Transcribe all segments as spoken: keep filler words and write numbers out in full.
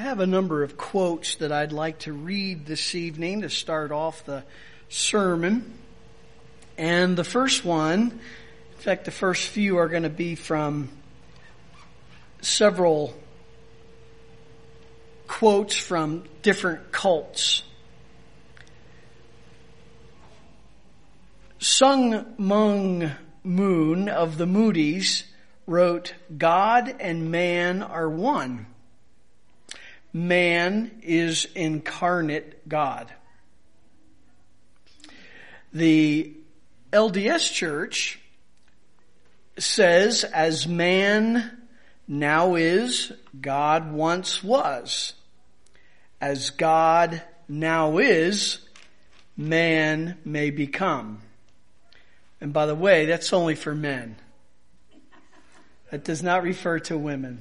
have a number of quotes that I'd like to read this evening to start off the sermon. And the first one, in fact, the first few are going to be from several quotes from different cults. Sung Mung Moon of the Moody's wrote, "God and man are one. Man is incarnate God." The L D S Church says, "As man now is, God once was. As God now is, man may become." And by the way, that's only for men. That does not refer to women.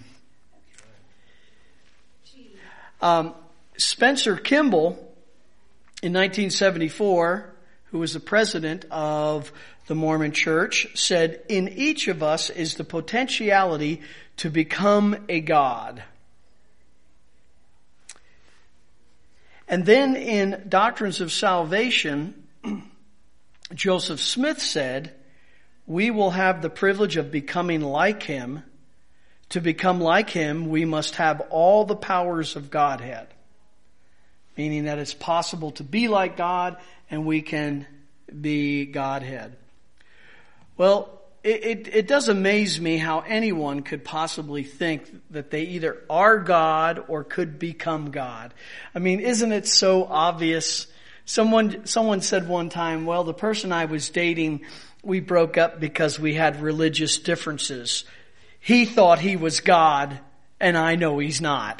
Um, Spencer Kimball, in nineteen seventy-four, who was the president of the Mormon Church, said, "In each of us is the potentiality to become a god." And then in Doctrines of Salvation, Joseph Smith said, "We will have the privilege of becoming like him. To become like him, we must have all the powers of Godhead." Meaning that it's possible to be like God and we can be Godhead. Well, it, it, it does amaze me how anyone could possibly think that they either are God or could become God. I mean, isn't it so obvious? Someone, someone said one time, well, the person I was dating, we broke up because we had religious differences. He thought he was God, and I know he's not.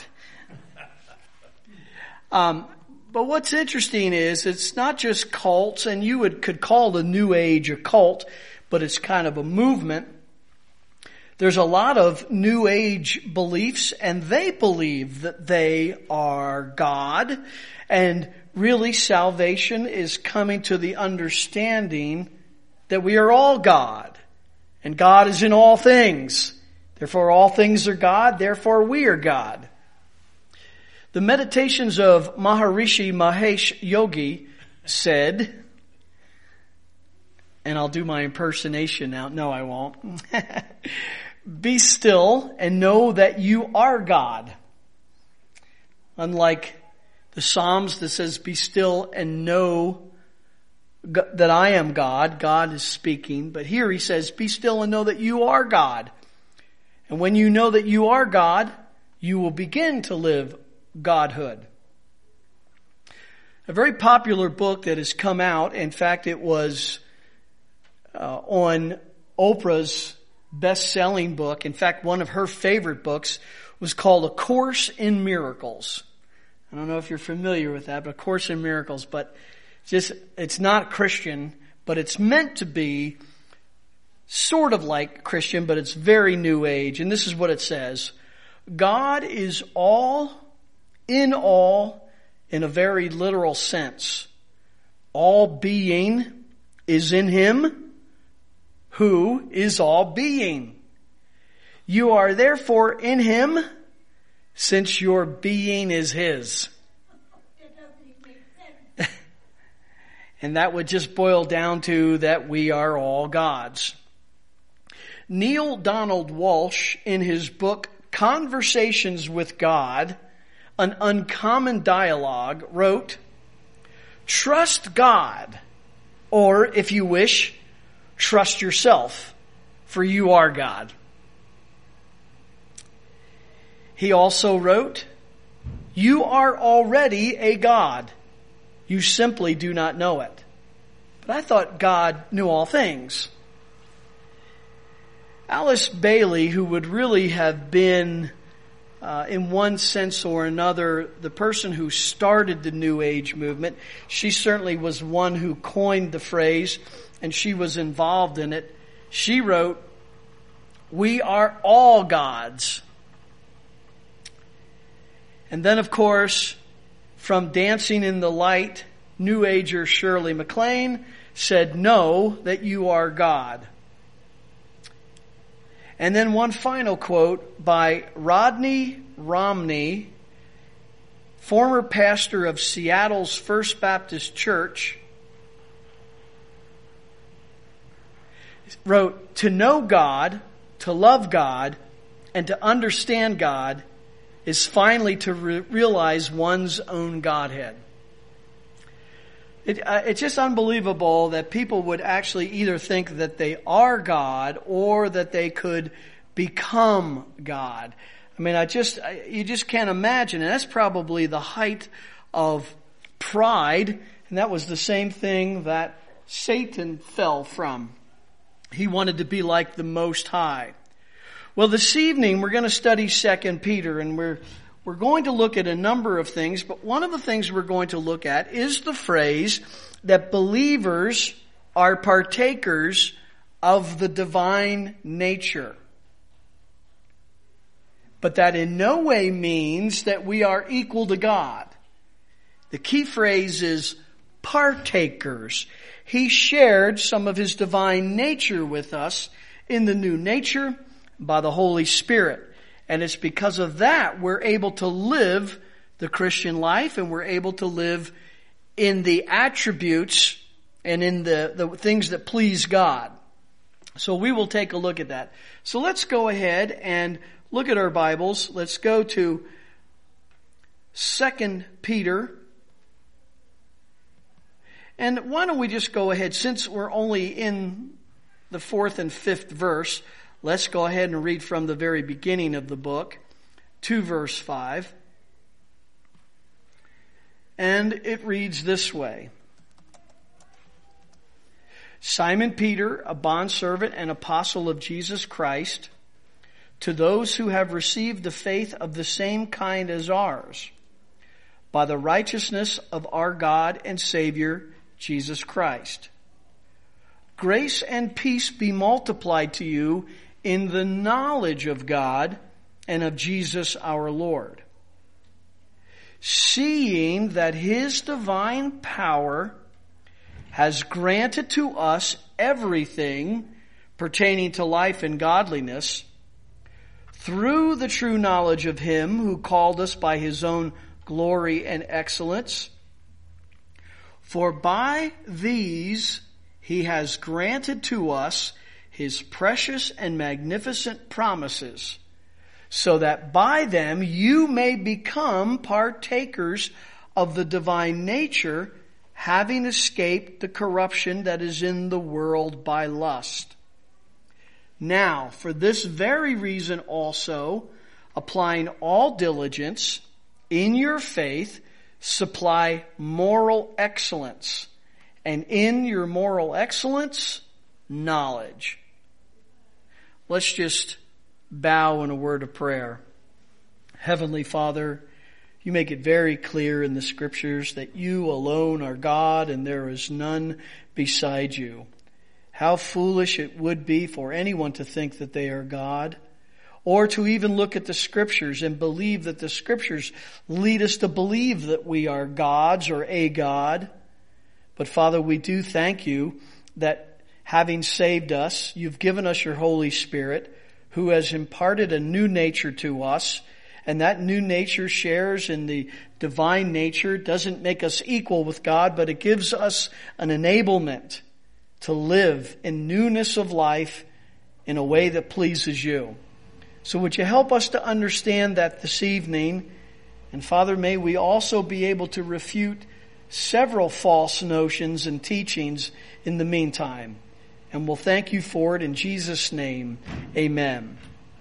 Um, but what's interesting is it's not just cults, and you would could call the New Age a cult, but it's kind of a movement. There's a lot of New Age beliefs, and they believe that they are God, and really salvation is coming to the understanding that we are all God, and God is in all things. Therefore all things are God, therefore we are God. The Meditations of Maharishi Mahesh Yogi said, and I'll do my impersonation now. No, I won't. "Be still and know that you are God." Unlike the Psalms that says, "Be still and know that I am God." God is speaking. But here he says, "Be still and know that you are God." And when you know that you are God, you will begin to live Godhood. A very popular book that has come out, in fact it was uh, on Oprah's best-selling book. In fact, one of her favorite books was called A Course in Miracles. I don't know if you're familiar with that, but A Course in Miracles. But just, it's not Christian, but it's meant to be sort of like Christian, but it's very New Age. And this is what it says. God is all, in all, in a very literal sense. All being is in him, who is all being. You are therefore in him, since your being is his. And that would just boil down to that we are all gods. Neil Donald Walsh, in his book Conversations with God, An Uncommon Dialogue, wrote, "Trust God, or if you wish, trust yourself, for you are God." He also wrote, "You are already a God. You simply do not know it." But I thought God knew all things. Alice Bailey, who would really have been, uh, in one sense or another, the person who started the New Age movement, she certainly was one who coined the phrase, and she was involved in it. She wrote, "We are all gods." And then, of course, from Dancing in the Light, New Ager Shirley MacLaine said, "Know that you are God." And then one final quote by Rodney Romney former pastor of Seattle's First Baptist Church, wrote, "To know God, to love God, and to understand God is finally to re- realize one's own Godhead." It, uh, it's just unbelievable that people would actually either think that they are God or that they could become God. I mean, I just, I, you just can't imagine. And that's probably the height of pride. And that was the same thing that Satan fell from. He wanted to be like the Most High. Well, this evening we're going to study Second Peter, and we're we're going to look at a number of things, but one of the things we're going to look at is the phrase that believers are partakers of the divine nature. But that in no way means that we are equal to God. The key phrase is partakers. He shared some of his divine nature with us in the new nature by the Holy Spirit. And it's because of that we're able to live the Christian life, and we're able to live in the attributes and in the, the things that please God. So we will take a look at that. So let's go ahead and look at our Bibles. Let's go to Second Peter. And why don't we just go ahead, since we're only in the fourth and fifth verse, let's go ahead and read from the very beginning of the book to verse five. And it reads this way. Simon Peter, a bondservant and apostle of Jesus Christ, to those who have received the faith of the same kind as ours, by the righteousness of our God and Savior, Jesus Christ. Grace and peace be multiplied to you in the knowledge of God and of Jesus our Lord, seeing that his divine power has granted to us everything pertaining to life and godliness through the true knowledge of him who called us by his own glory and excellence. For by these he has granted to us his precious and magnificent promises, so that by them you may become partakers of the divine nature, having escaped the corruption that is in the world by lust. Now, for this very reason also, applying all diligence, in your faith, supply moral excellence, and in your moral excellence, knowledge. Let's just bow in a word of prayer. Heavenly Father, you make it very clear in the scriptures that you alone are God and there is none beside you. How foolish it would be for anyone to think that they are God, or to even look at the scriptures and believe that the scriptures lead us to believe that we are gods or a God. But Father, we do thank you that having saved us, you've given us your Holy Spirit, who has imparted a new nature to us. And that new nature shares in the divine nature, doesn't make us equal with God, but it gives us an enablement to live in newness of life in a way that pleases you. So would you help us to understand that this evening? And Father, may we also be able to refute several false notions and teachings in the meantime. And we'll thank you for it in Jesus' name. Amen.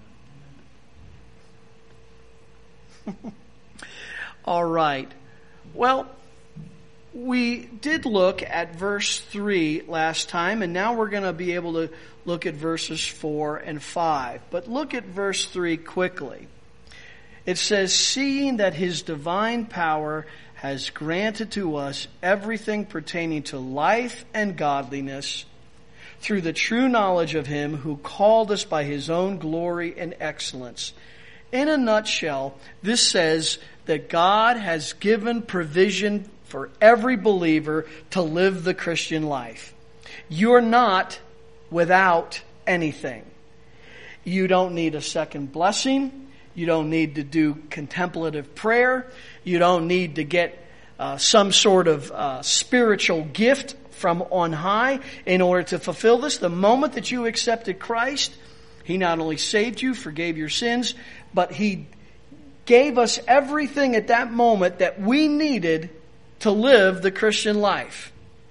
All right. Well, we did look at verse three last time, and now we're going to be able to look at verses four and five. But look at verse three quickly. It says, seeing that his divine power has granted to us everything pertaining to life and godliness through the true knowledge of him who called us by his own glory and excellence. In a nutshell, this says that God has given provision for every believer to live the Christian life. You're not without anything. You don't need a second blessing. You don't need to do contemplative prayer. You don't need to get uh, some sort of uh, spiritual gift from on high in order to fulfill this. The moment that you accepted Christ, He not only saved you, forgave your sins, but He gave us everything at that moment that we needed to live the Christian life.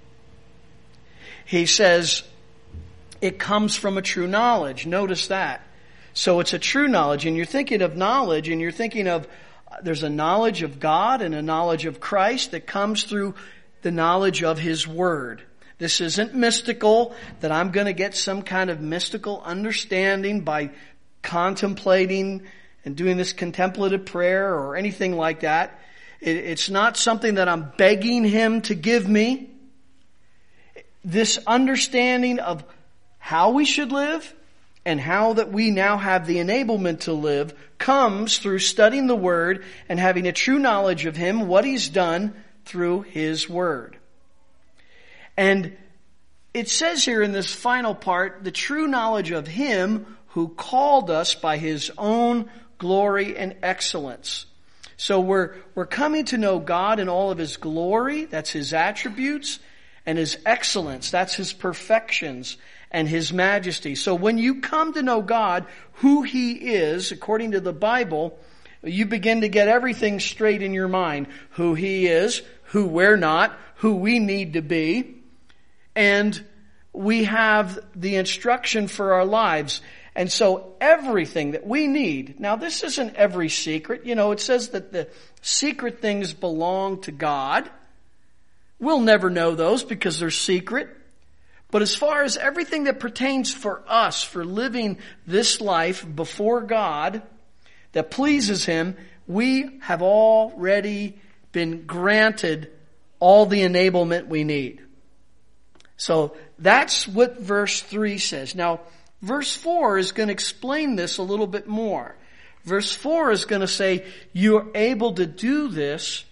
He says it comes from a true knowledge. Notice that. So it's a true knowledge, and you're thinking of knowledge, and you're thinking of uh, there's a knowledge of God and a knowledge of Christ that comes through the knowledge of His Word. This isn't mystical, that I'm going to get some kind of mystical understanding by contemplating and doing this contemplative prayer or anything like that. It, it's not something that I'm begging Him to give me. This understanding of how we should live and how that we now have the enablement to live comes through studying the Word and having a true knowledge of Him, what He's done through His Word. And it says here in this final part, the true knowledge of Him who called us by His own glory and excellence. So we're, we're coming to know God in all of His glory, that's His attributes, and His excellence, that's His perfections and His majesty. So when you come to know God, who He is, according to the Bible, you begin to get everything straight in your mind. Who He is, who we're not, who we need to be. And we have the instruction for our lives. And so everything that we need, now this isn't every secret. You know, it says that the secret things belong to God. We'll never know those because they're secret. But as far as everything that pertains for us, for living this life before God, that pleases Him, we have already been granted all the enablement we need. So that's what verse three says. Now, verse four is going to explain this a little bit more. Verse four is going to say, you're able to do this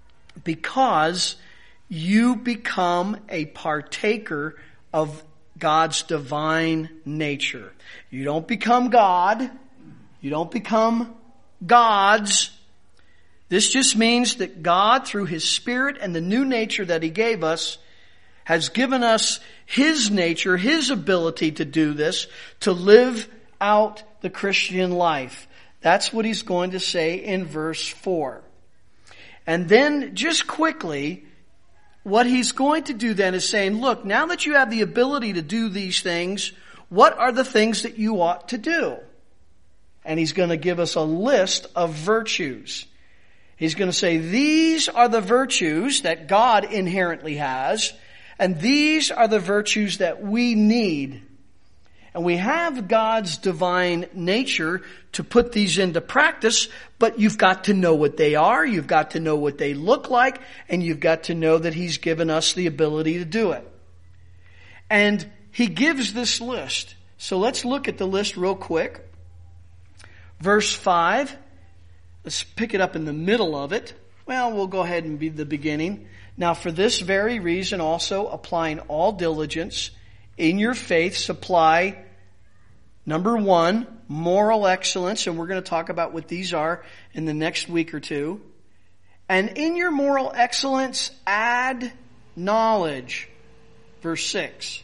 because you become a partaker of God's divine nature. You don't become God. You don't become gods. This just means that God, through His Spirit and the new nature that He gave us, has given us His nature, His ability to do this, to live out the Christian life. That's what he's going to say in verse four. And then, just quickly, what he's going to do then is saying, look, now that you have the ability to do these things, what are the things that you ought to do? And he's going to give us a list of virtues. He's going to say, these are the virtues that God inherently has, and these are the virtues that we need. And we have God's divine nature to put these into practice, but you've got to know what they are, you've got to know what they look like, and you've got to know that He's given us the ability to do it. And he gives this list. So let's look at the list real quick. Verse five, let's pick it up in the middle of it. Well, we'll go ahead and be the beginning. Now, for this very reason also, applying all diligence, in your faith supply, number one, moral excellence, and we're going to talk about what these are in the next week or two. And in your moral excellence, add knowledge, verse six.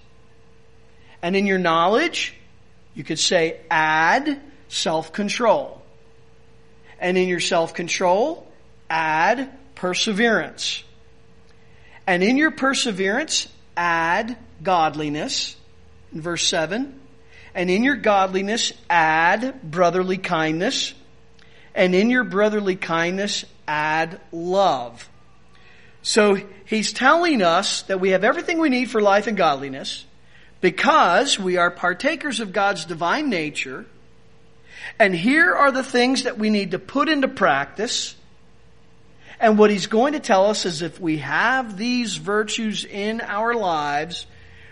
And in your knowledge, you could say add self-control. And in your self-control, add perseverance. And in your perseverance, add godliness, in verse seven. And in your godliness, add brotherly kindness. And in your brotherly kindness, add love. So he's telling us that we have everything we need for life and godliness because we are partakers of God's divine nature. And here are the things that we need to put into practice. And what he's going to tell us is if we have these virtues in our lives,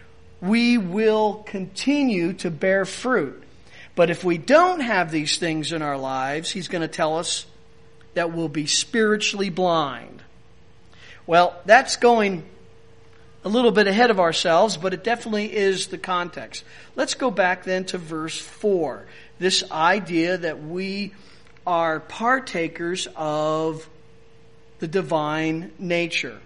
we will continue to bear fruit. But if we don't have these things in our lives, he's going to tell us that we'll be spiritually blind. Well, that's going a little bit ahead of ourselves, but it definitely is the context. Let's go back then to verse four. This idea that we are partakers of the divine nature.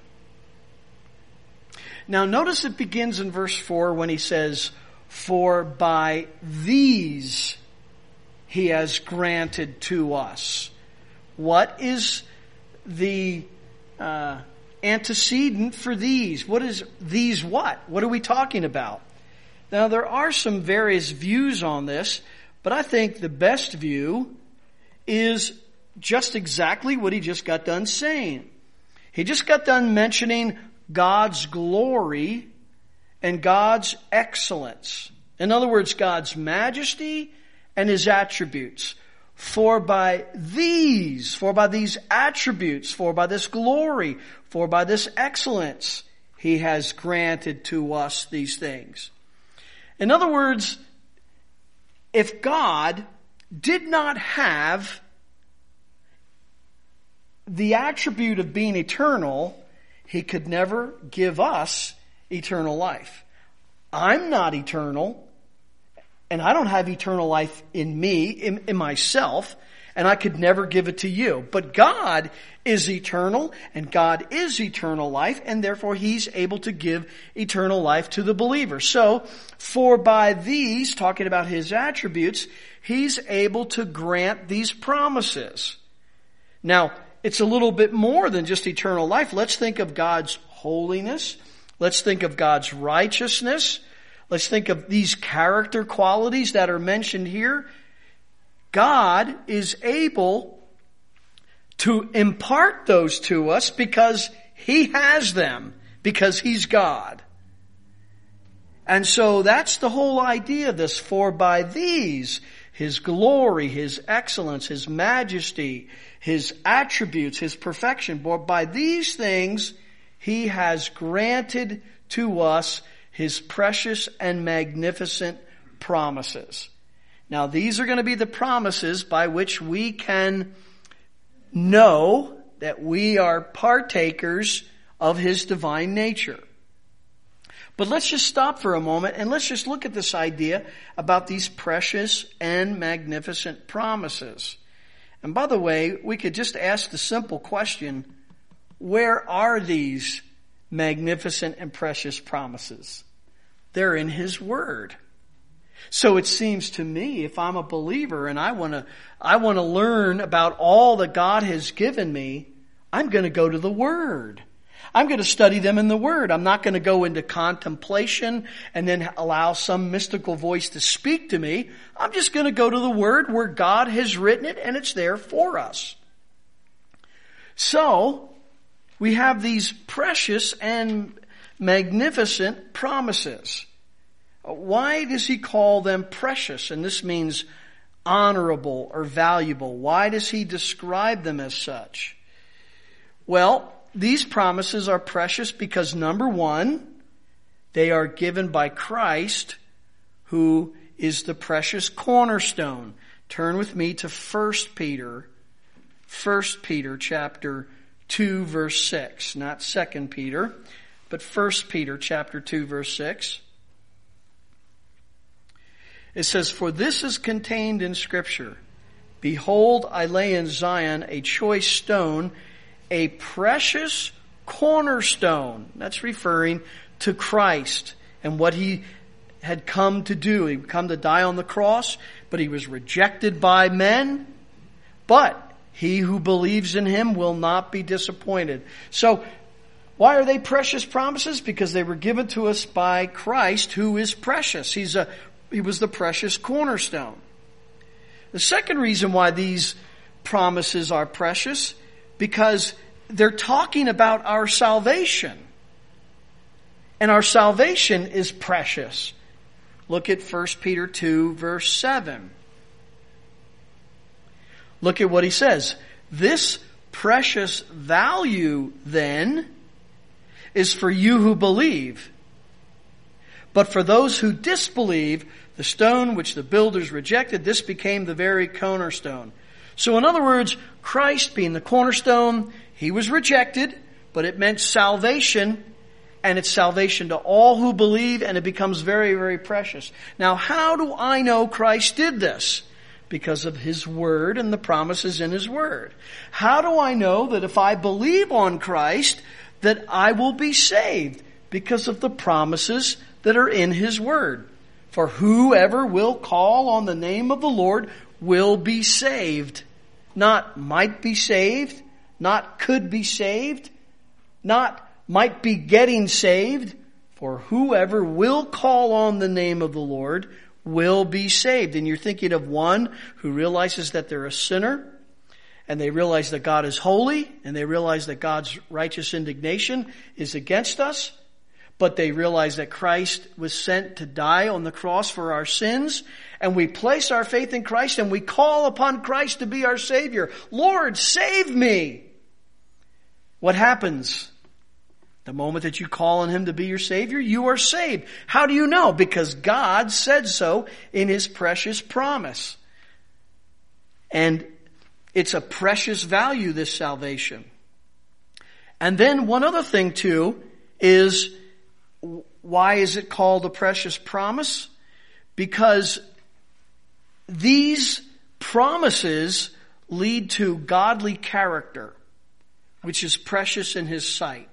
Now notice it begins in verse four when he says, "For by these he has granted to us." What is the uh, antecedent for these? What is these what? What are we talking about? Now there are some various views on this, but I think the best view is just exactly what he just got done saying. He just got done mentioning God's glory and God's excellence. In other words, God's majesty and his attributes. For by these, for by these attributes, for by this glory, for by this excellence, he has granted to us these things. In other words, if God did not have the attribute of being eternal, he could never give us eternal life. I'm not eternal, and I don't have eternal life in me, in, in myself, and I could never give it to you. But God is eternal, and God is eternal life, and therefore he's able to give eternal life to the believer. So, for by these, talking about his attributes, he's able to grant these promises. Now, it's a little bit more than just eternal life. Let's think of God's holiness. Let's think of God's righteousness. Let's think of these character qualities that are mentioned here. God is able to impart those to us because he has them, because he's God. And so that's the whole idea of this. For by these, his glory, his excellence, his majesty, his attributes, his perfection, by these things he has granted to us his precious and magnificent promises. Now these are going to be the promises by which we can know that we are partakers of his divine nature. But let's just stop for a moment and let's just look at this idea about these precious and magnificent promises. And by the way, we could just ask the simple question, where are these magnificent and precious promises? They're in his word. So it seems to me, if I'm a believer and I want to, I want to learn about all that God has given me, I'm going to go to the word. I'm going to study them in the word. I'm not going to go into contemplation and then allow some mystical voice to speak to me. I'm just going to go to the word where God has written it and it's there for us. So, we have these precious and magnificent promises. Why does he call them precious? And this means honorable or valuable. Why does he describe them as such? Well, these promises are precious because, number one, they are given by Christ, who is the precious cornerstone. Turn with me to First Peter, First Peter chapter two, verse six. Not Second Peter, but First Peter chapter two, verse six. It says, "For this is contained in Scripture. Behold, I lay in Zion a choice stone, a precious cornerstone." That's referring to Christ and what he had come to do. He had come to die on the cross, but he was rejected by men. But he who believes in him will not be disappointed. So, why are they precious promises? Because they were given to us by Christ, who is precious. He's a, he was the precious cornerstone. The second reason why these promises are precious, because they're talking about our salvation. And our salvation is precious. Look at First Peter two, verse seven. Look at what he says. "This precious value, then, is for you who believe. But for those who disbelieve, the stone which the builders rejected, this became the very cornerstone." So in other words, Christ being the cornerstone, he was rejected, but it meant salvation, and it's salvation to all who believe, and it becomes very, very precious. Now, how do I know Christ did this? because of His Word and the promises in His Word. How do I know that if I believe on Christ, that I will be saved? Because of the promises that are in His Word. For whoever will call on the name of the Lord will be saved. Not might be saved, not could be saved, not might be getting saved. For whoever will call on the name of the Lord will be saved. And you're thinking of one who realizes that they're a sinner, and they realize that God is holy, and they realize that God's righteous indignation is against us, but they realize that Christ was sent to die on the cross for our sins, and we place our faith in Christ, and we call upon Christ to be our Savior. Lord, save me! What happens? The moment that you call on Him to be your Savior, you are saved. How do you know? Because God said so in His precious promise. And it's a precious value, this salvation. And then one other thing too is, why is it called a precious promise? Because these promises lead to godly character, which is precious in His sight.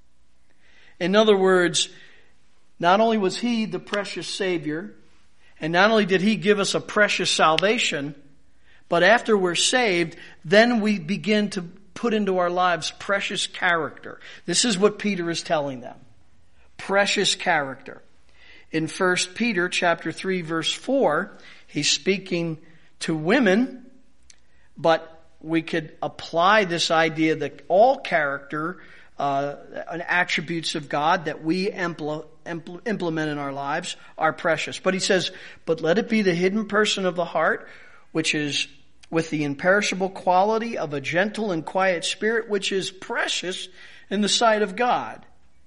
In other words, not only was He the precious Savior, and not only did He give us a precious salvation, but after we're saved, then we begin to put into our lives precious character. This is what Peter is telling them. Precious character. In First Peter chapter three verse four, he's speaking to women, but we could apply this idea that all character Uh, and attributes of God that we impl- impl- implement in our lives are precious. But he says, but let it be the hidden person of the heart, which is with the imperishable quality of a gentle and quiet spirit, which is precious in the sight of God.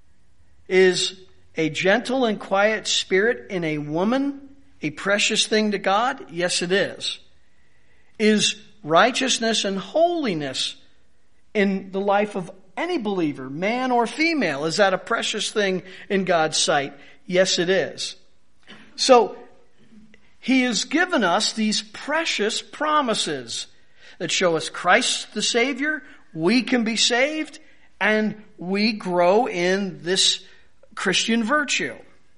Is a gentle and quiet spirit in a woman a precious thing to God? Yes, it is. Is righteousness and holiness in the life of any believer, man or female, is that a precious thing in God's sight? Yes, it is. So, He has given us these precious promises that show us Christ the Savior, we can be saved, and we grow in this Christian virtue.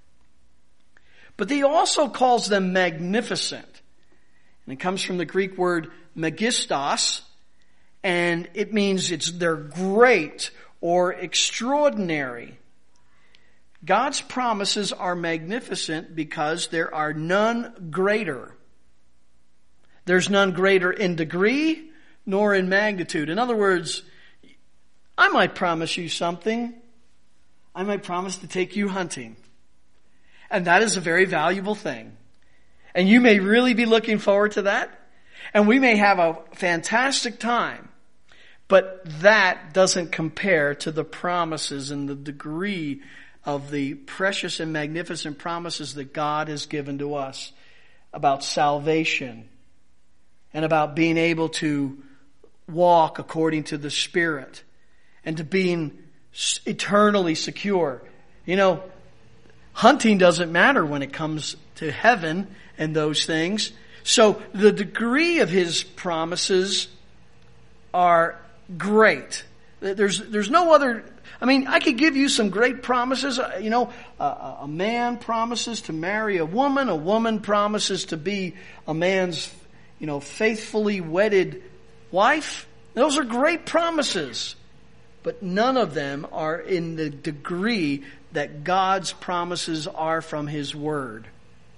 But He also calls them magnificent. And it comes from the Greek word megistos, and it means it's they're great or extraordinary. God's promises are magnificent because there are none greater. There's none greater in degree nor in magnitude. In other words, I might promise you something. I might promise to take you hunting. And that is a very valuable thing. And you may really be looking forward to that. And we may have a fantastic time. But that doesn't compare to the promises and the degree of the precious and magnificent promises that God has given to us about salvation and about being able to walk according to the Spirit and to being eternally secure. You know, hunting doesn't matter when it comes to heaven and those things. So the degree of His promises are great. There's there's no other. I mean, I could give you some great promises. You know, a, a man promises to marry a woman. A woman promises to be a man's, you know, faithfully wedded wife. Those are great promises. But none of them are in the degree that God's promises are from His Word.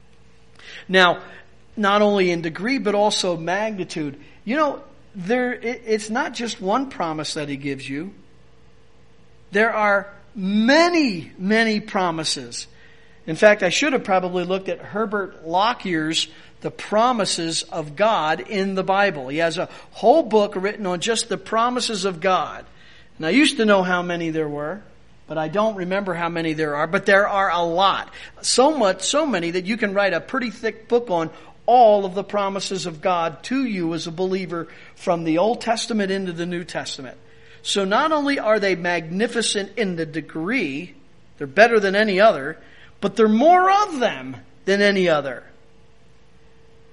Now, not only in degree, but also magnitude. You know, There, it's not just one promise that He gives you. There are many, many promises. In fact, I should have probably looked at Herbert Lockyer's The Promises of God in the Bible. He has a whole book written on just the promises of God. And I used to know how many there were, but I don't remember how many there are. But there are a lot. So much, so many that you can write a pretty thick book on all of the promises of God to you as a believer from the Old Testament into the New Testament. So not only are they magnificent in the degree, they're better than any other, but there are more of them than any other.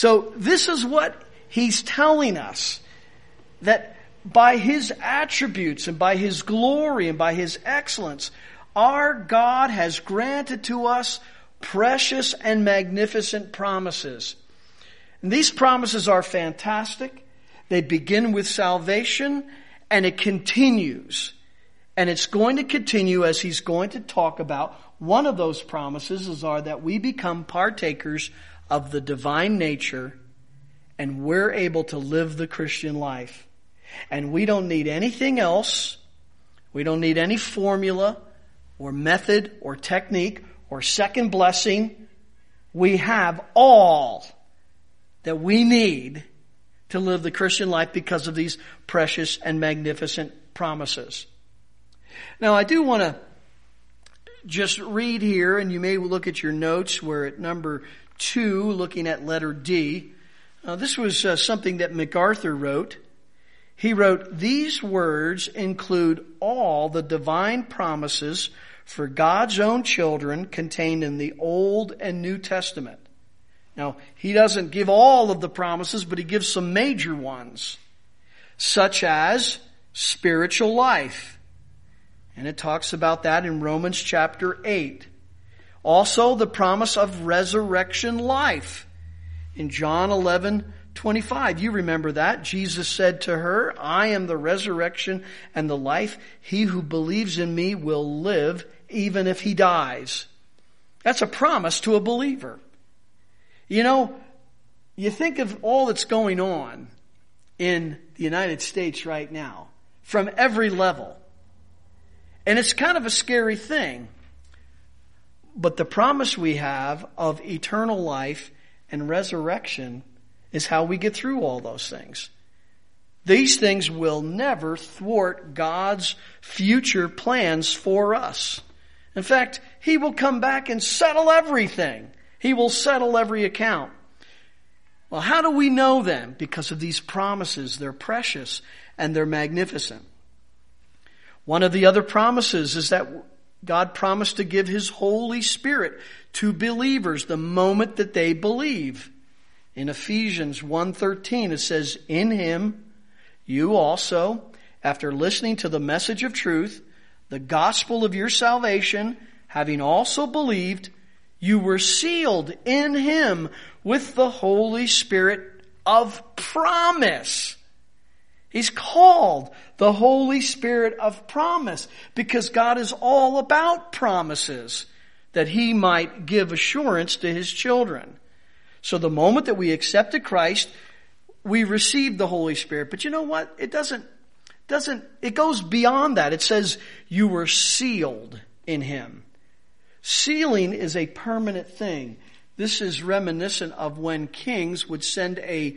So this is what he's telling us, that by his attributes and by his glory and by his excellence, our God has granted to us precious and magnificent promises. And these promises are fantastic. They begin with salvation, and it continues. And it's going to continue as he's going to talk about. One of those promises is are that we become partakers of the divine nature, and we're able to live the Christian life. And we don't need anything else. We don't need any formula or method or technique or second blessing. We have all that we need to live the Christian life because of these precious and magnificent promises. Now, I do want to just read here, and you may look at your notes. We're at number two, looking at letter D. Uh, this was uh, something that MacArthur wrote. He wrote, "These words include all the divine promises for God's own children contained in the Old and New Testament." Now, he doesn't give all of the promises, but he gives some major ones, such as spiritual life. And it talks about that in Romans chapter eight. Also, the promise of resurrection life in John eleven twenty-five. You remember that. Jesus said to her, "I am the resurrection and the life. He who believes in me will live even if he dies." That's a promise to a believer. You know, you think of all that's going on in the United States right now from every level. And it's kind of a scary thing. But the promise we have of eternal life and resurrection is how we get through all those things. These things will never thwart God's future plans for us. In fact, He will come back and settle everything. He will settle every account. Well, how do we know then? Because of these promises. They're precious and they're magnificent. One of the other promises is that God promised to give His Holy Spirit to believers the moment that they believe. In Ephesians one thirteen, it says, "In Him you also, after listening to the message of truth, the gospel of your salvation, having also believed, you were sealed in Him with the Holy Spirit of promise." He's called the Holy Spirit of promise because God is all about promises that He might give assurance to His children. So the moment that we accepted Christ, we received the Holy Spirit. But you know what? It doesn't, doesn't, it goes beyond that. It says you were sealed in Him. Sealing is a permanent thing. This is reminiscent of when kings would send a,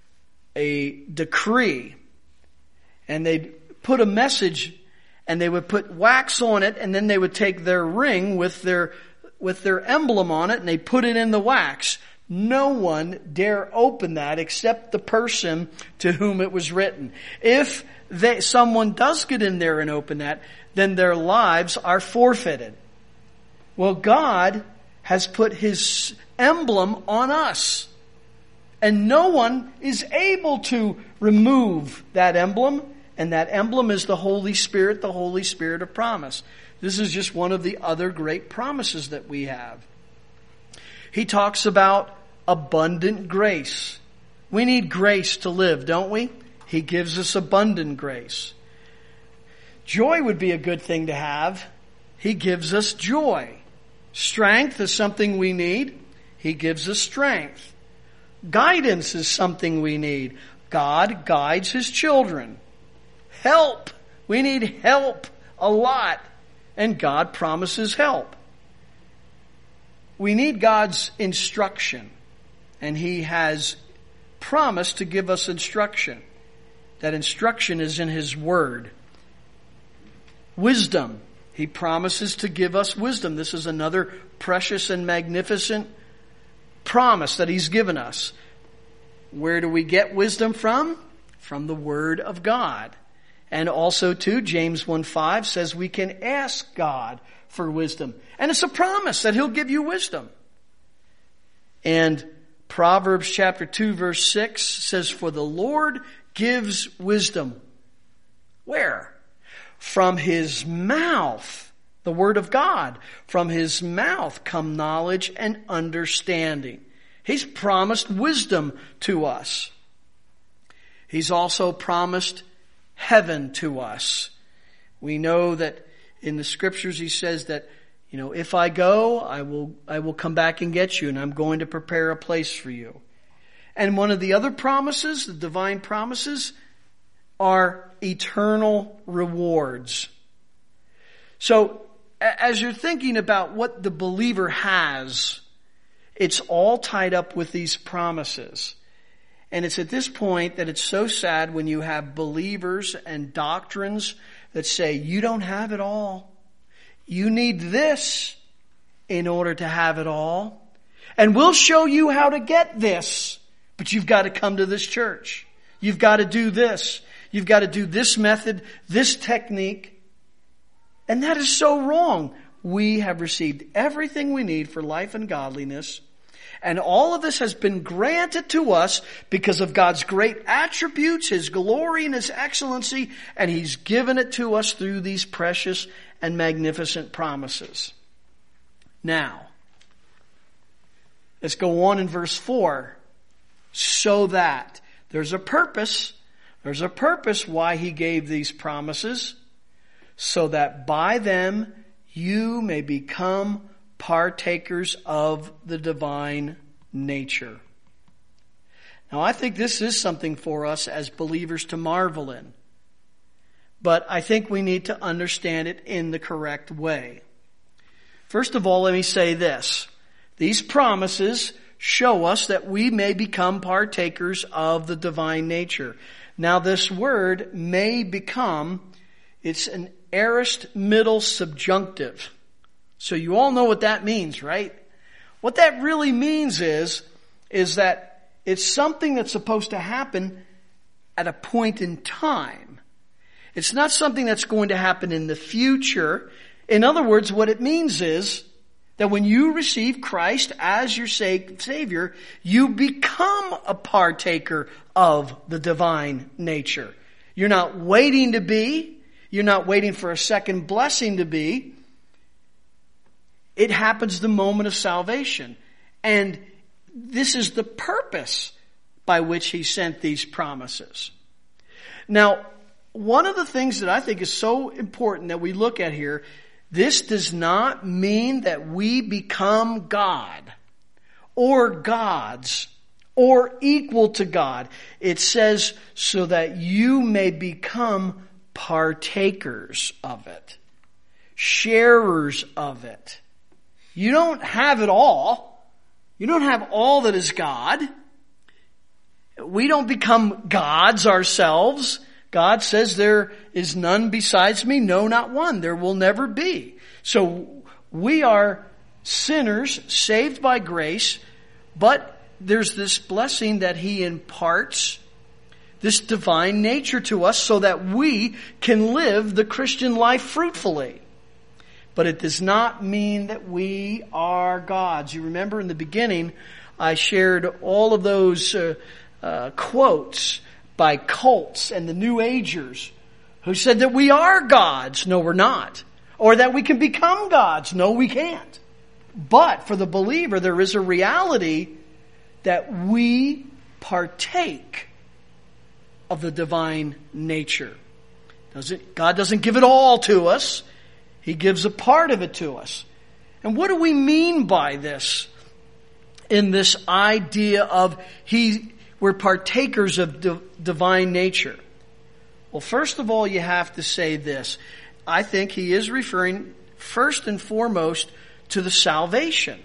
a decree, and they'd put a message, and they would put wax on it, and then they would take their ring with their, with their emblem on it, and they put it in the wax. No one dare open that except the person to whom it was written. If they, someone does get in there and open that, then their lives are forfeited. Well, God has put His emblem on us. And no one is able to remove that emblem. And that emblem is the Holy Spirit, the Holy Spirit of promise. This is just one of the other great promises that we have. He talks about abundant grace. We need grace to live, don't we? He gives us abundant grace. Joy would be a good thing to have. He gives us joy. Strength is something we need. He gives us strength. Guidance is something we need. God guides His children. Help. We need help a lot. And God promises help. We need God's instruction. And He has promised to give us instruction. That instruction is in His Word. Wisdom. He promises to give us wisdom. This is another precious and magnificent promise that He's given us. Where do we get wisdom from? From the Word of God. And also too, James one five says we can ask God for wisdom. And it's a promise that He'll give you wisdom. And Proverbs chapter two verse six says, "For the Lord gives wisdom." Where? From his mouth, the word of God. From his mouth come knowledge and understanding. He's promised wisdom to us. He's also promised heaven to us. We know that in the scriptures he says that, you know, if I go, I will, I will come back and get you, and I'm going to prepare a place for you. And one of the other promises, the divine promises, are eternal rewards. So, as you're thinking about what the believer has, it's all tied up with these promises. And it's at this point that it's so sad when you have believers and doctrines that say, you don't have it all. You need this in order to have it all. And we'll show you how to get this. But you've got to come to this church. You've got to do this. You've got to do this method, this technique. And that is so wrong. We have received everything we need for life and godliness. And all of this has been granted to us because of God's great attributes, His glory and His excellency, and He's given it to us through these precious and magnificent promises. Now, let's go on in verse four. So that there's a purpose, there's a purpose why He gave these promises, so that by them you may become partakers of the divine nature. Now, I think this is something for us as believers to marvel in. But I think we need to understand it in the correct way. First of all, let me say this. These promises show us that we may become partakers of the divine nature. Now, this word may become, it's an aorist middle subjunctive. So you all know what that means, right? What that really means is, is that it's something that's supposed to happen at a point in time. It's not something that's going to happen in the future. In other words, what it means is that when you receive Christ as your Savior, you become a partaker of the divine nature. You're not waiting to be. You're not waiting for a second blessing to be. It happens the moment of salvation. And this is the purpose by which He sent these promises. Now, one of the things that I think is so important that we look at here, this does not mean that we become God or gods or equal to God. It says so that you may become partakers of it, sharers of it. You don't have it all. You don't have all that is God. We don't become gods ourselves. God says there is none besides me, no, not one. There will never be. So we are sinners saved by grace, but there's this blessing that He imparts, this divine nature to us so that we can live the Christian life fruitfully. But it does not mean that we are gods. You remember in the beginning, I shared all of those uh, uh, quotes by cults and the New Agers who said that we are gods. No, we're not. Or that we can become gods. No, we can't. But for the believer, there is a reality that we partake of the divine nature. Doesn't, God doesn't give it all to us. He gives a part of it to us. And what do we mean by this? In this idea of he, we're partakers of di- divine nature. Well, first of all, you have to say this. I think he is referring first and foremost to the salvation.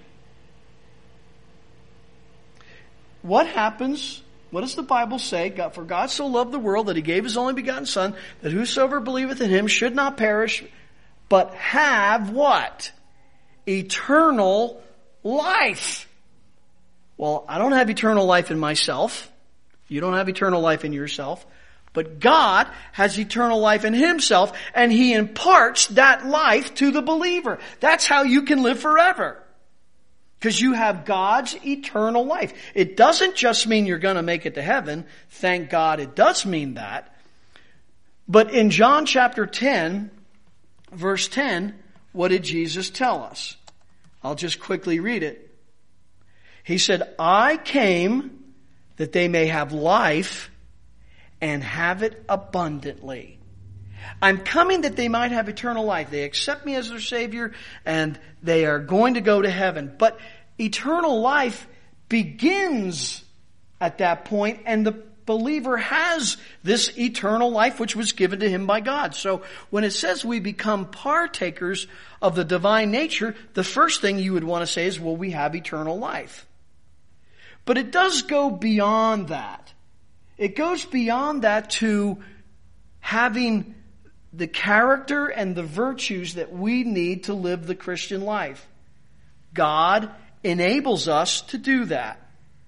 What happens? What does the Bible say? God, for God so loved the world that He gave His only begotten Son, that whosoever believeth in Him should not perish, but have what? Eternal life. Well, I don't have eternal life in myself. You don't have eternal life in yourself. But God has eternal life in Himself, and He imparts that life to the believer. That's how you can live forever. Because you have God's eternal life. It doesn't just mean you're going to make it to heaven. Thank God it does mean that. But in John chapter ten, verse ten, what did Jesus tell us? I'll just quickly read it. He said, I came that they may have life and have it abundantly. I'm coming that they might have eternal life. They accept me as their Savior and they are going to go to heaven. But eternal life begins at that point, and the believer has this eternal life which was given to him by God. So when it says we become partakers of the divine nature, the first thing you would want to say is, well, we have eternal life. But it does go beyond that. It goes beyond that to having the character and the virtues that we need to live the Christian life. God enables us to do that.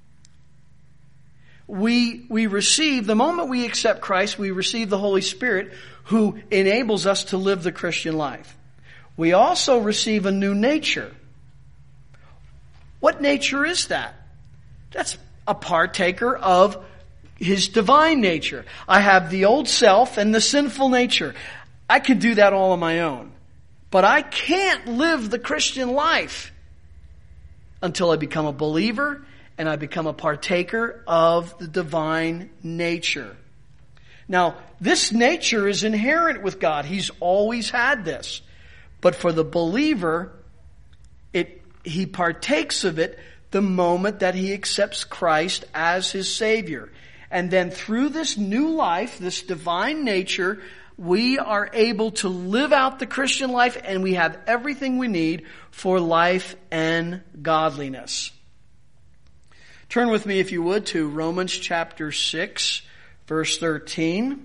We, we receive, the moment we accept Christ, we receive the Holy Spirit who enables us to live the Christian life. We also receive a new nature. What nature is that? That's a partaker of His divine nature. I have the old self and the sinful nature. I can do that all on my own. But I can't live the Christian life until I become a believer and I become a partaker of the divine nature. Now, this nature is inherent with God. He's always had this. But for the believer, it he partakes of it the moment that he accepts Christ as his Savior. And then through this new life, this divine nature, we are able to live out the Christian life, and we have everything we need for life and godliness. Turn with me, if you would, to Romans chapter six, verse thirteen.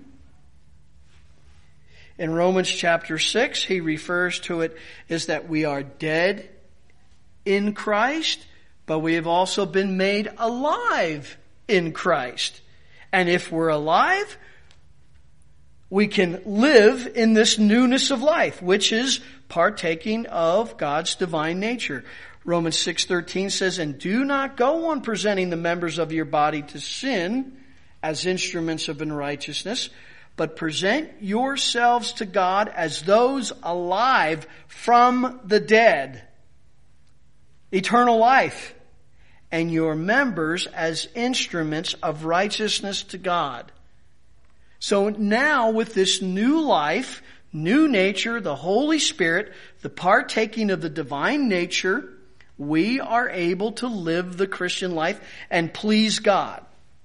In Romans chapter six, he refers to it as that we are dead in Christ, but we have also been made alive in Christ. And if we're alive, we can live in this newness of life, which is partaking of God's divine nature. Romans six thirteen says, and do not go on presenting the members of your body to sin as instruments of unrighteousness, but present yourselves to God as those alive from the dead. Eternal life. And your members as instruments of righteousness to God. So now with this new life, new nature, the Holy Spirit, the partaking of the divine nature, we are able to live the Christian life and please God.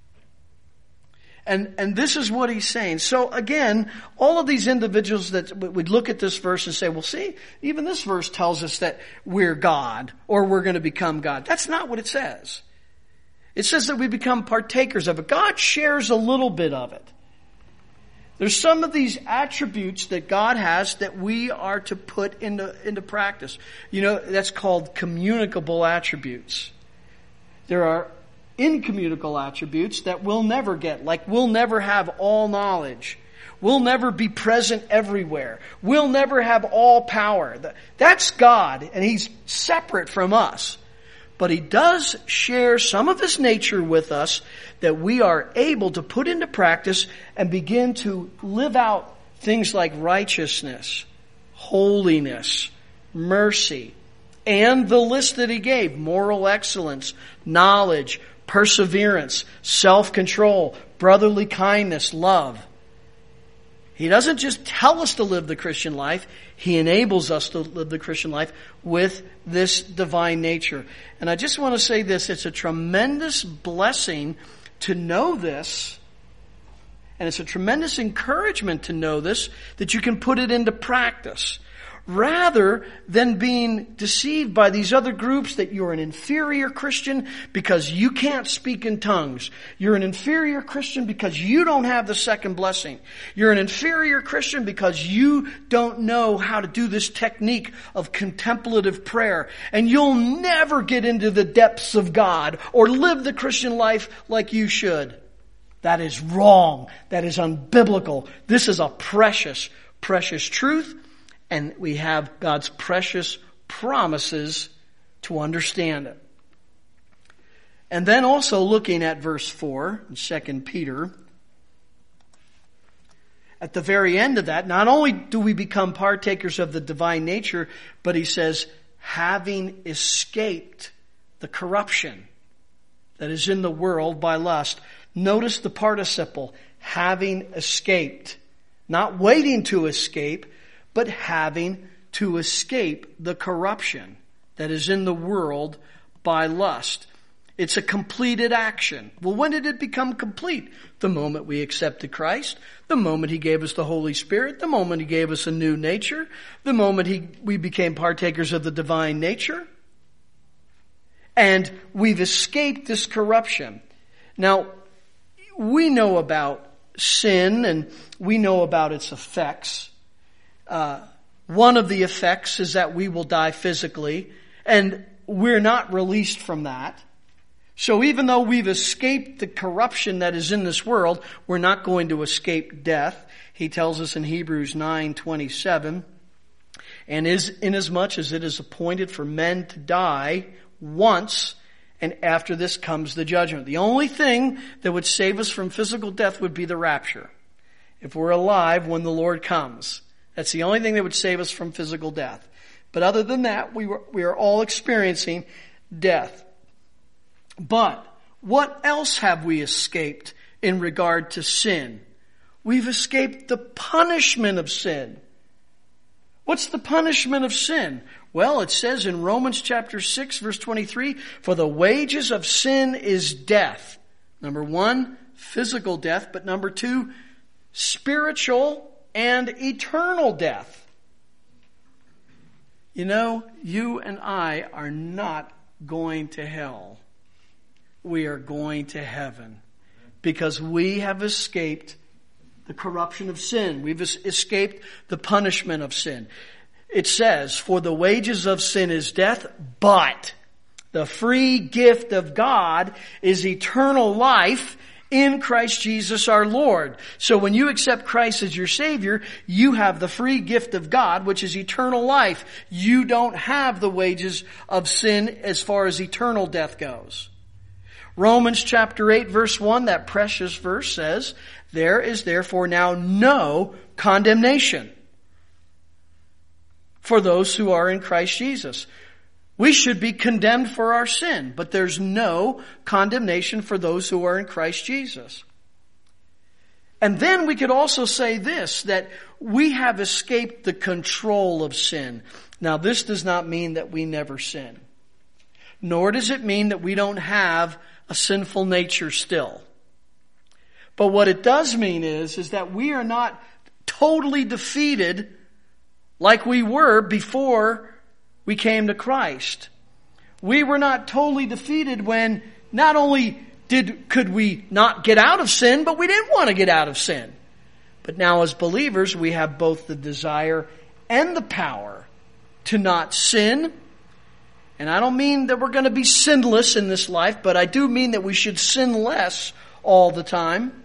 And, and this is what he's saying. So again, all of these individuals that would look at this verse and say, well, see, even this verse tells us that we're God or we're going to become God. That's not what it says. It says that we become partakers of it. God shares a little bit of it. There's some of these attributes that God has that we are to put into, into practice. You know, that's called communicable attributes. There are incommunicable attributes that we'll never get, like we'll never have all knowledge. We'll never be present everywhere. We'll never have all power. That's God, and He's separate from us. But He does share some of His nature with us that we are able to put into practice and begin to live out things like righteousness, holiness, mercy, and the list that He gave: moral excellence, knowledge, perseverance, self-control, brotherly kindness, love. He doesn't just tell us to live the Christian life. He enables us to live the Christian life with this divine nature. And I just want to say this. It's a tremendous blessing to know this. And it's a tremendous encouragement to know this, that you can put it into practice. Rather than being deceived by these other groups that you're an inferior Christian because you can't speak in tongues. You're an inferior Christian because you don't have the second blessing. You're an inferior Christian because you don't know how to do this technique of contemplative prayer. And you'll never get into the depths of God or live the Christian life like you should. That is wrong. That is unbiblical. This is a precious, precious truth. And we have God's precious promises to understand it. And then also looking at verse four in Second Peter, at the very end of that, not only do we become partakers of the divine nature, but he says, having escaped the corruption that is in the world by lust. Notice the participle, having escaped. Not waiting to escape, but having to escape the corruption that is in the world by lust. It's a completed action. Well, when did it become complete? The moment we accepted Christ, the moment he gave us the Holy Spirit, the moment he gave us a new nature, the moment he, we became partakers of the divine nature. And we've escaped this corruption. Now, we know about sin and we know about its effects. Uh, one of the effects is that we will die physically, and we're not released from that. So even though we've escaped the corruption that is in this world, we're not going to escape death. He tells us in Hebrews nine twenty-seven, and is inasmuch as it is appointed for men to die once, and after this comes the judgment. The only thing that would save us from physical death would be the rapture. If we're alive when the Lord comes. That's the only thing that would save us from physical death. But other than that, we were, we are all experiencing death. But what else have we escaped in regard to sin? We've escaped the punishment of sin. What's the punishment of sin? Well, it says in Romans chapter six, verse twenty-three, for the wages of sin is death. Number one, physical death, but number two, spiritual and eternal death. You know, you and I are not going to hell. We are going to heaven because we have escaped the corruption of sin. We've escaped the punishment of sin. It says, for the wages of sin is death, but the free gift of God is eternal life in Christ Jesus our Lord. So when you accept Christ as your Savior, you have the free gift of God, which is eternal life. You don't have the wages of sin as far as eternal death goes. Romans chapter eight verse one, that precious verse says, there is therefore now no condemnation for those who are in Christ Jesus. We should be condemned for our sin, but there's no condemnation for those who are in Christ Jesus. And then we could also say this, that we have escaped the control of sin. Now, this does not mean that we never sin, nor does it mean that we don't have a sinful nature still. But what it does mean is, is that we are not totally defeated like we were before we came to Christ. We were not totally defeated when not only did could we not get out of sin, but we didn't want to get out of sin. But now as believers, we have both the desire and the power to not sin. And I don't mean that we're going to be sinless in this life, but I do mean that we should sin less all the time.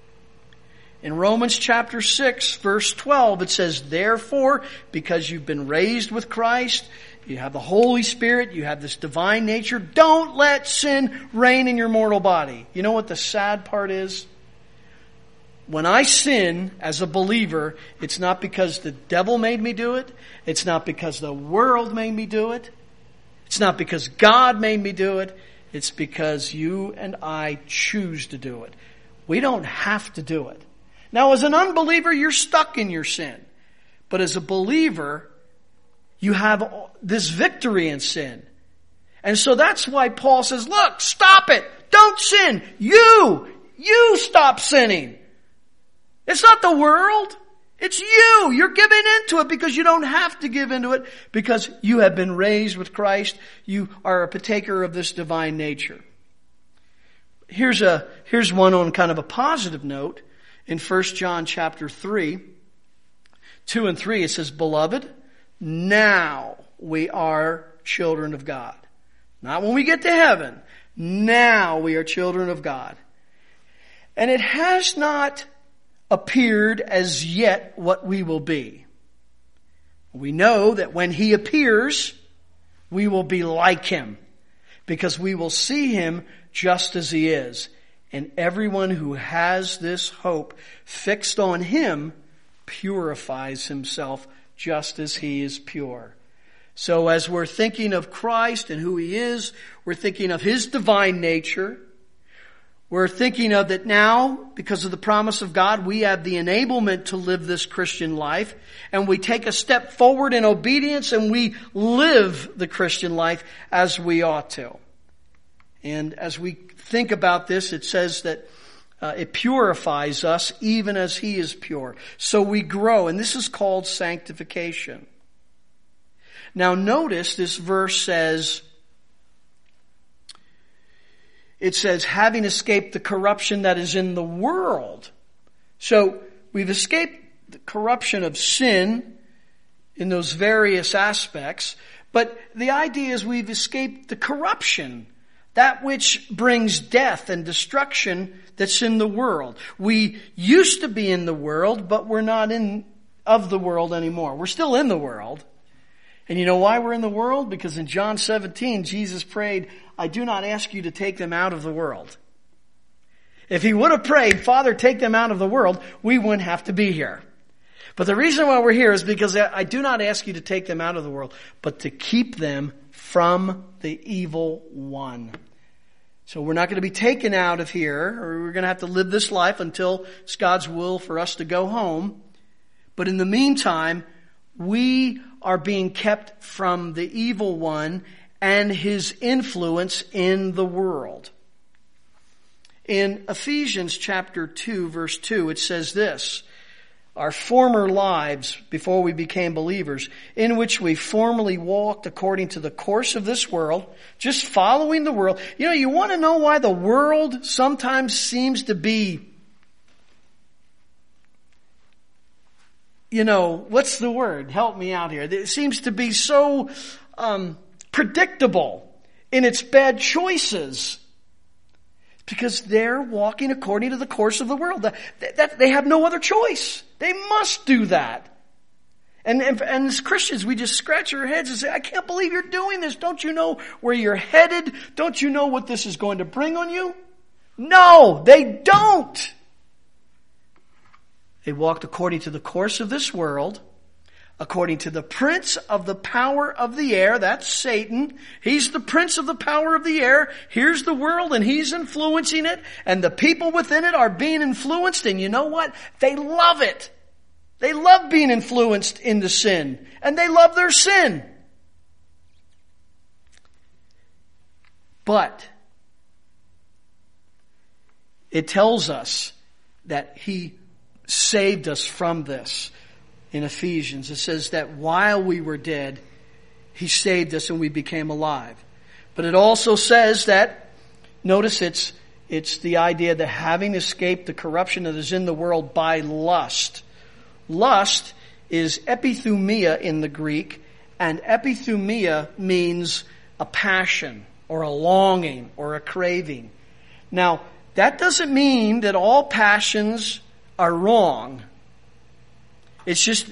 In Romans chapter six, verse twelve, it says, therefore, because you've been raised with Christ, you have the Holy Spirit, you have this divine nature, don't let sin reign in your mortal body. You know what the sad part is? When I sin as a believer, it's not because the devil made me do it. It's not because the world made me do it. It's not because God made me do it. It's because you and I choose to do it. We don't have to do it. Now, as an unbeliever, you're stuck in your sin. But as a believer, you have this victory in sin. And so that's why Paul says, look, stop it. Don't sin. You, you stop sinning. It's not the world. It's you. You're giving into it because you don't have to give into it because you have been raised with Christ. You are a partaker of this divine nature. Here's a, here's one on kind of a positive note. In First John chapter three, two and three, it says, beloved, now we are children of God. Not when we get to heaven. Now we are children of God. And it has not appeared as yet what we will be. We know that when he appears, We will be like him because we will see him just as he is. And everyone who has this hope fixed on him purifies himself just as he is pure. So as we're thinking of Christ and who he is, we're thinking of his divine nature. We're thinking of that now, because of the promise of God, we have the enablement to live this Christian life. And we take a step forward in obedience and we live the Christian life as we ought to. And as we think about this, it says that uh, it purifies us even as he is pure. So we grow, and this is called sanctification. Now notice this verse says, it says, having escaped the corruption that is in the world. So we've escaped the corruption of sin in those various aspects, but the idea is we've escaped the corruption, that which brings death and destruction that's in the world. We used to be in the world, but we're not in of the world anymore. We're still in the world. And you know why we're in the world? Because in John seventeen, Jesus prayed, I do not ask you to take them out of the world. If he would have prayed, Father, take them out of the world, we wouldn't have to be here. But the reason why we're here is because I do not ask you to take them out of the world, but to keep them from the evil one. So we're not going to be taken out of here, or we're going to have to live this life until it's God's will for us to go home. But in the meantime, we are being kept from the evil one and his influence in the world. In Ephesians chapter two, verse two, it says this, our former lives before we became believers, in which we formerly walked according to the course of this world, just following the world. You know, you want to know why the world sometimes seems to be, you know, what's the word? Help me out here. It seems to be so um, predictable in its bad choices. Because they're walking according to the course of the world. That, that, they have no other choice. They must do that. And, and, and as Christians, we just scratch our heads and say, I can't believe you're doing this. Don't you know where you're headed? Don't you know what this is going to bring on you? No, they don't. They walked according to the course of this world, according to the prince of the power of the air. That's Satan. He's the prince of the power of the air. Here's the world and he's influencing it. And the people within it are being influenced. And you know what? They love it. They love being influenced into sin. And they love their sin. But it tells us that he saved us from this. In Ephesians, it says that while we were dead, he saved us and we became alive. But it also says that, notice it's, it's the idea that having escaped the corruption that is in the world by lust. Lust is epithumia in the Greek, and epithumia means a passion or a longing or a craving. Now, that doesn't mean that all passions are wrong. It's just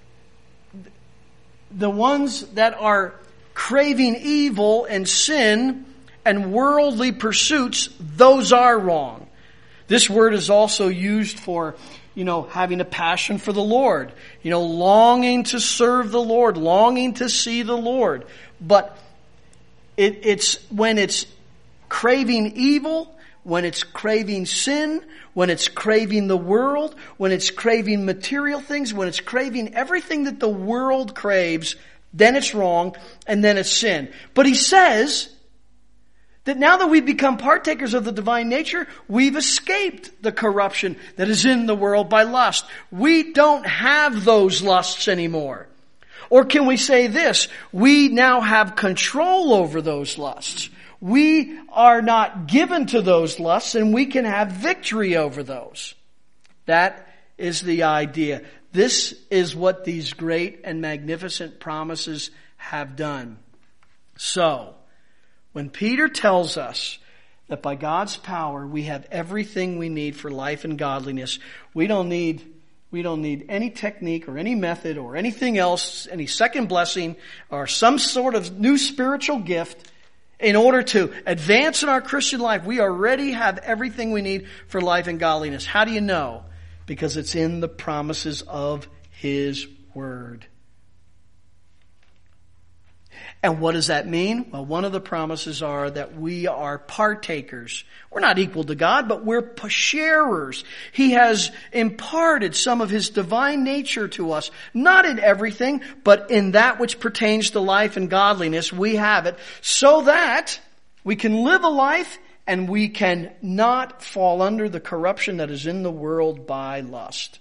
the ones that are craving evil and sin and worldly pursuits, those are wrong. This word is also used for, you know, having a passion for the Lord. You know, longing to serve the Lord, longing to see the Lord. But it, it's when it's craving evil, when it's craving sin, when it's craving the world, when it's craving material things, when it's craving everything that the world craves, then it's wrong and then it's sin. But he says that now that we've become partakers of the divine nature, we've escaped the corruption that is in the world by lust. We don't have those lusts anymore. Or can we say this? We now have control over those lusts. We are not given to those lusts and we can have victory over those. That is the idea. This is what these great and magnificent promises have done. So, when Peter tells us that by God's power we have everything we need for life and godliness, we don't need We don't need any technique or any method or anything else, any second blessing or some sort of new spiritual gift in order to advance in our Christian life. We already have everything we need for life and godliness. How do you know? Because it's in the promises of His Word. And what does that mean? Well, one of the promises are that we are partakers. We're not equal to God, but we're sharers. He has imparted some of His divine nature to us, not in everything, but in that which pertains to life and godliness. We have it so that we can live a life and we can not fall under the corruption that is in the world by lust.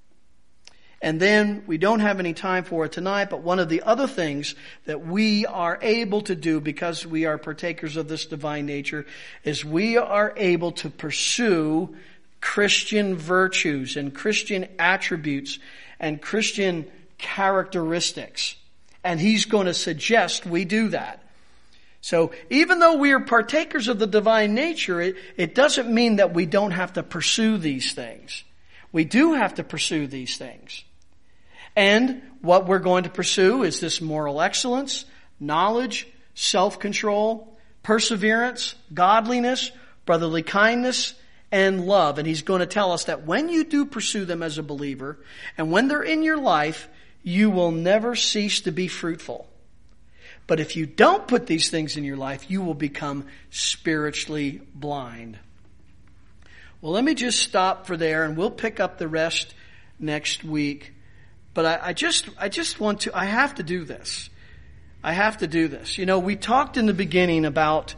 And then, we don't have any time for it tonight, but one of the other things that we are able to do because we are partakers of this divine nature is we are able to pursue Christian virtues and Christian attributes and Christian characteristics. And He's going to suggest we do that. So, even though we are partakers of the divine nature, it, it doesn't mean that we don't have to pursue these things. We do have to pursue these things. And what we're going to pursue is this moral excellence, knowledge, self-control, perseverance, godliness, brotherly kindness, and love. And He's going to tell us that when you do pursue them as a believer, and when they're in your life, you will never cease to be fruitful. But if you don't put these things in your life, you will become spiritually blind. Well, let me just stop for there, and we'll pick up the rest next week. But I, I just, I just want to, I have to do this. I have to do this. You know, we talked in the beginning about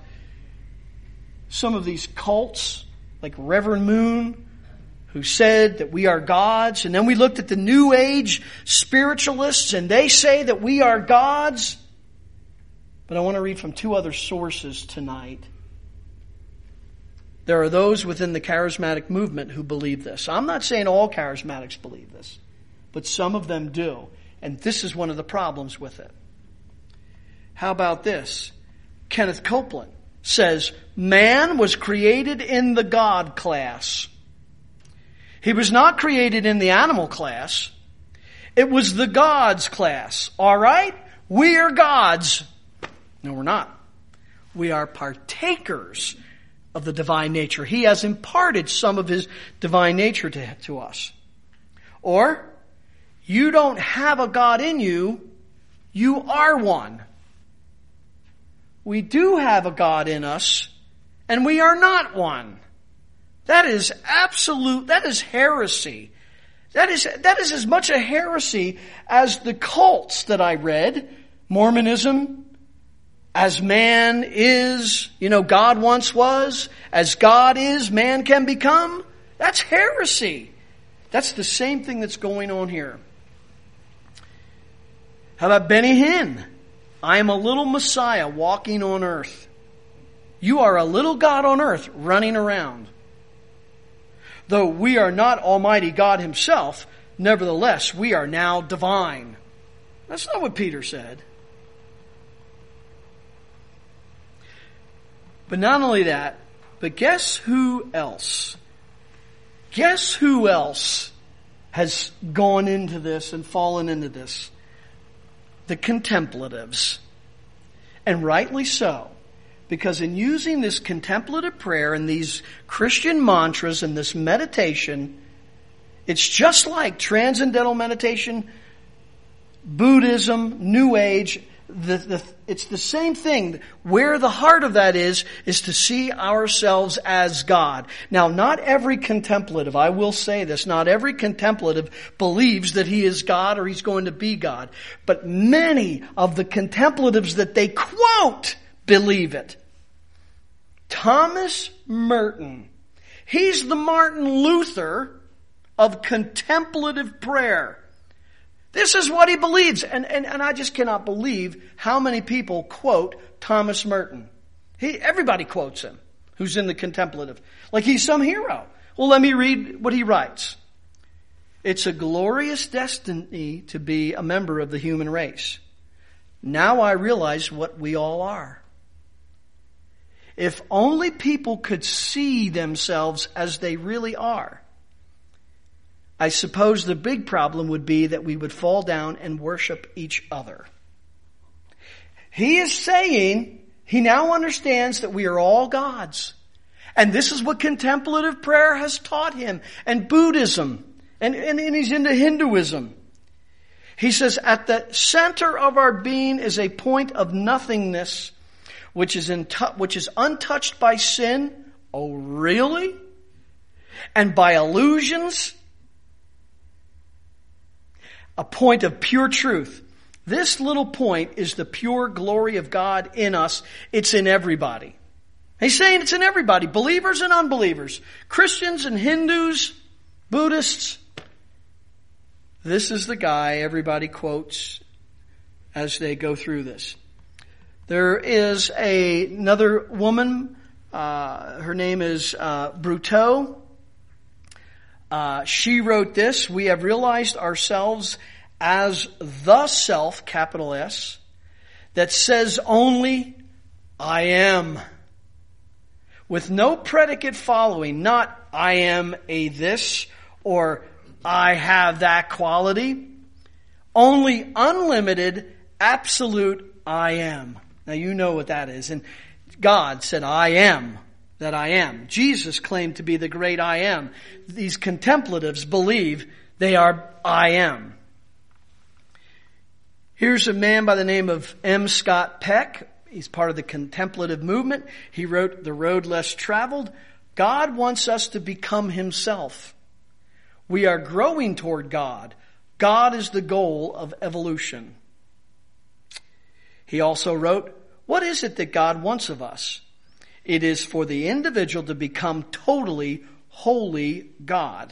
some of these cults, like Reverend Moon, who said that we are gods. And then we looked at the New Age spiritualists, and they say that we are gods. But I want to read from two other sources tonight. There are those within the charismatic movement who believe this. I'm not saying all charismatics believe this, but some of them do. And this is one of the problems with it. How about this? Kenneth Copeland says, man was created in the God class. He was not created in the animal class. It was the gods class. All right? We are gods. No, we're not. We are partakers of the divine nature. He has imparted some of His divine nature to, to us. Or, you don't have a God in you, you are one. We do have a God in us, and we are not one. That is absolute, that is heresy. That is, that is as much a heresy as the cults that I read. Mormonism, as man is, you know, God once was, as God is, man can become. That's heresy. That's the same thing that's going on here. How about Benny Hinn? I am a little Messiah walking on earth. You are a little God on earth running around. Though we are not Almighty God Himself, nevertheless we are now divine. That's not what Peter said. But not only that, but guess who else? Guess who else has gone into this and fallen into this? The contemplatives. And rightly so. Because in using this contemplative prayer and these Christian mantras and this meditation, it's just like transcendental meditation, Buddhism, New Age. The, the, it's the same thing. Where the heart of that is, is to see ourselves as God. Now, not every contemplative, I will say this, not every contemplative believes that he is God or he's going to be God. But many of the contemplatives that they quote believe it. Thomas Merton. He's the Martin Luther of contemplative prayer. This is what he believes. And, and, and I just cannot believe how many people quote Thomas Merton. He, everybody quotes him who's in the contemplative. Like he's some hero. Well, let me read what he writes. It's a glorious destiny to be a member of the human race. Now I realize what we all are. If only people could see themselves as they really are, I suppose the big problem would be that we would fall down and worship each other. He is saying he now understands that we are all gods. And this is what contemplative prayer has taught him, and Buddhism, and, and, and he's into Hinduism. He says, at the center of our being is a point of nothingness, which is in tu- which is untouched by sin. Oh, really? And by illusions? A point of pure truth. This little point is the pure glory of God in us. It's in everybody. He's saying it's in everybody, believers and unbelievers, Christians and Hindus, Buddhists. This is the guy everybody quotes as they go through this. There is a, another woman, uh, her name is uh, Brutto. Uh, she wrote this: we have realized ourselves as the self, capital S, that says only, I am. With no predicate following, not I am a this or I have that quality. Only unlimited, absolute I am. Now you know what that is. And God said, I am that I am. Jesus claimed to be the great I am. These contemplatives believe they are I am. Here's a man by the name of M. Scott Peck. He's part of the contemplative movement. He wrote The Road Less Traveled. God wants us to become himself. We are growing toward God. God is the goal of evolution. He also wrote, what is it that God wants of us? It is for the individual to become totally holy God.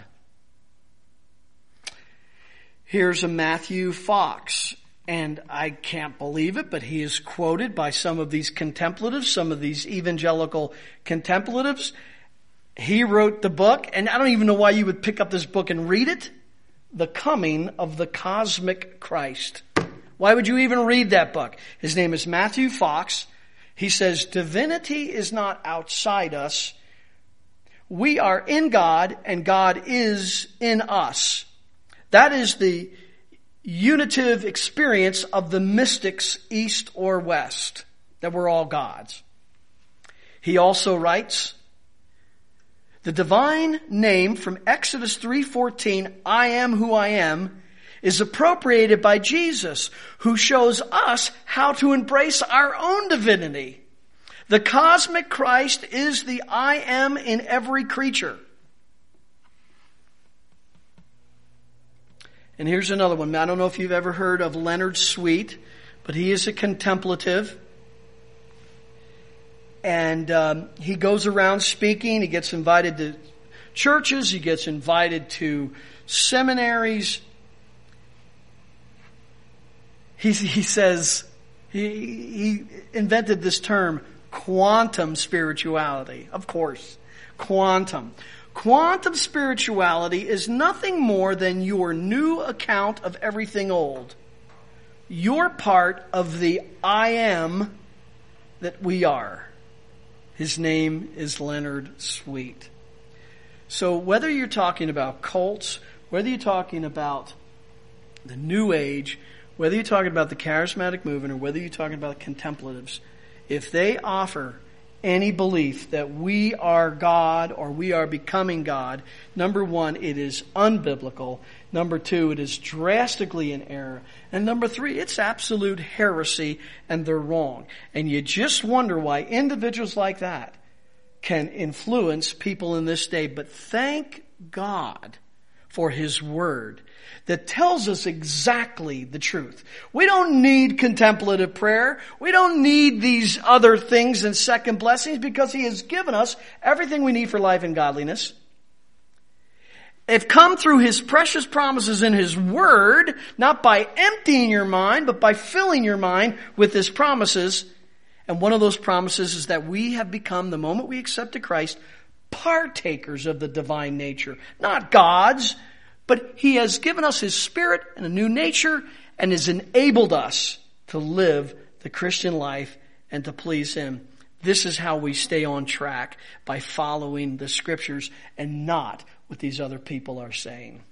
Here's a Matthew Fox. And I can't believe it, but he is quoted by some of these contemplatives, some of these evangelical contemplatives. He wrote the book, and I don't even know why you would pick up this book and read it. The Coming of the Cosmic Christ. Why would you even read that book? His name is Matthew Fox. He says, divinity is not outside us. We are in God, and God is in us. That is the unitive experience of the mystics, east or west, that we're all gods. He also writes, the divine name from Exodus three fourteen, I am who I am, is appropriated by Jesus, who shows us how to embrace our own divinity. The cosmic Christ is the I am in every creature. And here's another one. I don't know if you've ever heard of Leonard Sweet, but he is a contemplative. And um, he goes around speaking. He gets invited to churches. He gets invited to seminaries. He, he says, he, he invented this term, quantum spirituality. Of course, quantum. Quantum spirituality is nothing more than your new account of everything old. You're part of the I am that we are. His name is Leonard Sweet. So whether you're talking about cults, whether you're talking about the New Age, whether you're talking about the charismatic movement, or whether you're talking about contemplatives, if they offer any belief that we are God or we are becoming God, number one, it is unbiblical. Number two, it is drastically in error. And number three, it's absolute heresy and they're wrong. And you just wonder why individuals like that can influence people in this day. But thank God for His Word that tells us exactly the truth. We don't need contemplative prayer. We don't need these other things and second blessings because He has given us everything we need for life and godliness. They've come through His precious promises in His Word, not by emptying your mind, but by filling your mind with His promises. And one of those promises is that we have become, the moment we accepted Christ, partakers of the divine nature. Not gods, but He has given us His Spirit and a new nature and has enabled us to live the Christian life and to please Him. This is how we stay on track, by following the Scriptures and not what these other people are saying.